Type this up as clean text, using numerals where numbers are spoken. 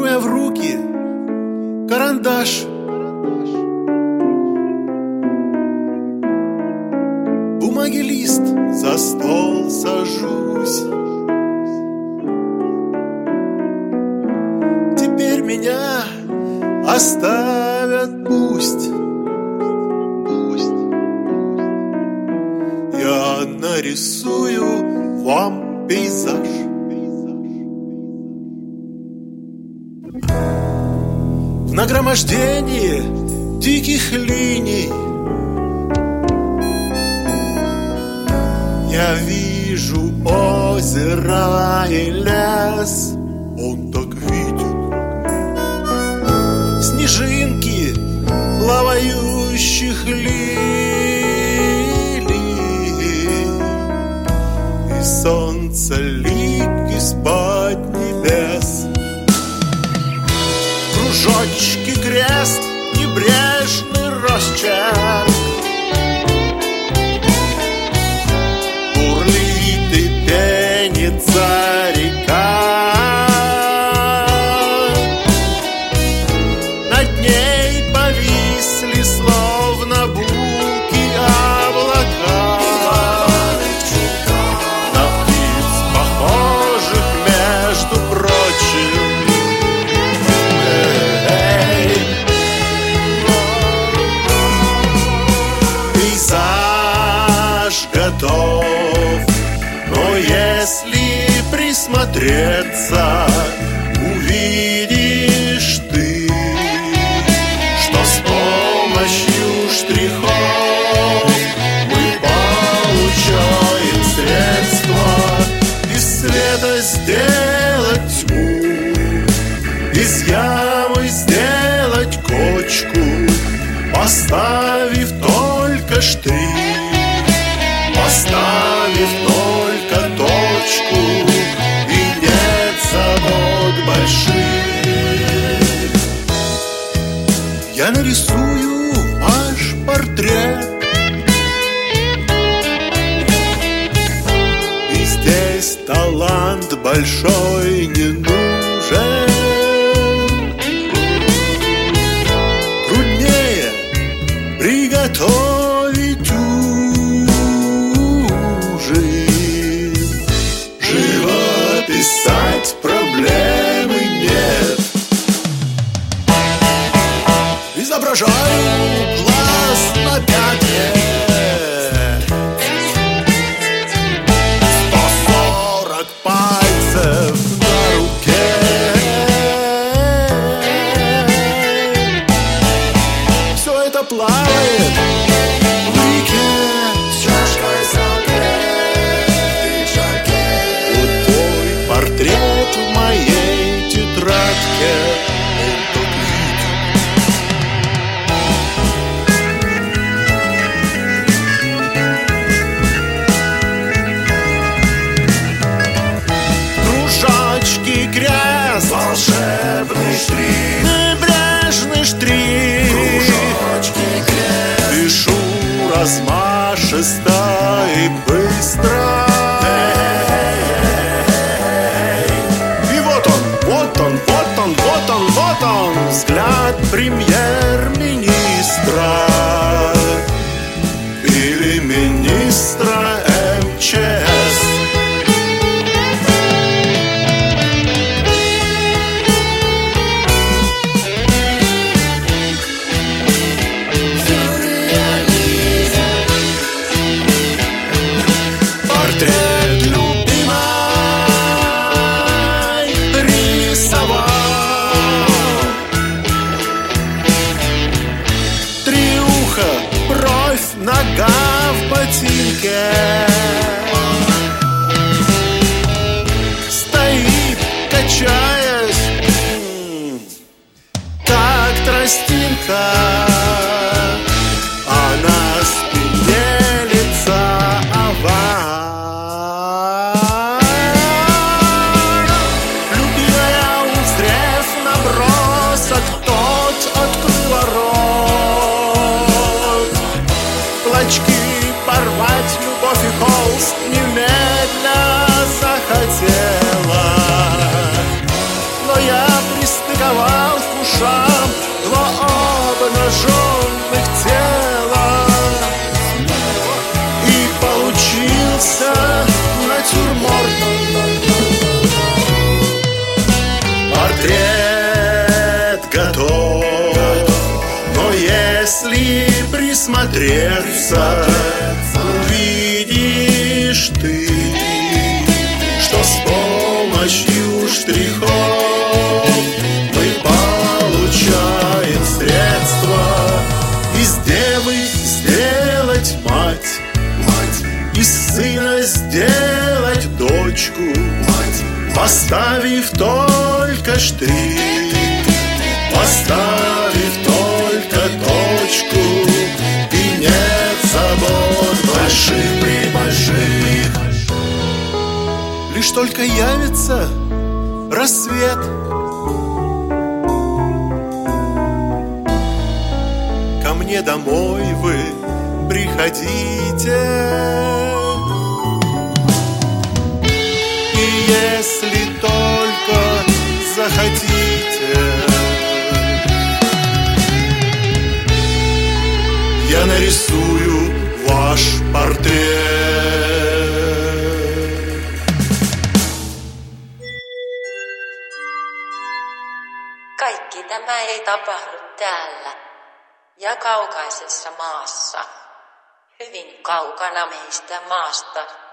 Возьму я в руки карандаш, бумаги лист, за стол сажусь. Теперь меня оставят, пусть. Я нарисую вам пейзаж. В нагромождении диких линий я вижу озеро и лес. Он так видит снежинки плавающих лилий, и солнце лик из-под небес. Кружочки, крест, небрежный росчерк, бурлит и пенится река. Над ней повисли, словно булки, облака. На птиц, похожих, между прочим. Пейзаж готов, но если присмотреться, увидишь ты, что с помощью штрихов мы получаем средства из света сделать тьму, из ямы сделать кочку, поставив только штрих, поставив только точку, и нет забот больших. Я нарисую ваш портрет, и здесь талант большой не нужен. Труднее приготовить ужин, живописать проблемы нет. Изображаю глаз на пятне, 140 пальцев на руке. Все это плавает в реке с чашкой саке в пиджаке. Вот твой портрет в моей тетрадке. Он так видит. Кружочки, крест, волшебный штрих, небрежный штрих. Кружочки, крест, пишу размашисто и быстро. И вот он, вот он, вот он, вот он, вот он, взгляд премьер-министра или министра МЧС. Портрет любимой рисовал. Три уха, бровь, нога в ботинке. Стоит, качаясь, как тростинка, а на спине лица овал. Любимая, узрев набросок, тот открыла рот. Клочки порвать, любовь и холст немедля захотела. Но я пристыковал присмотреться, увидишь ты, что с помощью штрихов мы получаем средства из девы сделать мать, из сына сделать дочку, поставив только штрих, поставив только точку, и нет забот больших. Лишь только явится рассвет, ко мне домой вы приходите. И если только захотите, я нарисую ваш портрет. Kaikki tämä ei tapahdu täällä ja kaukaisessa maassa, hyvin kaukana meistä maasta.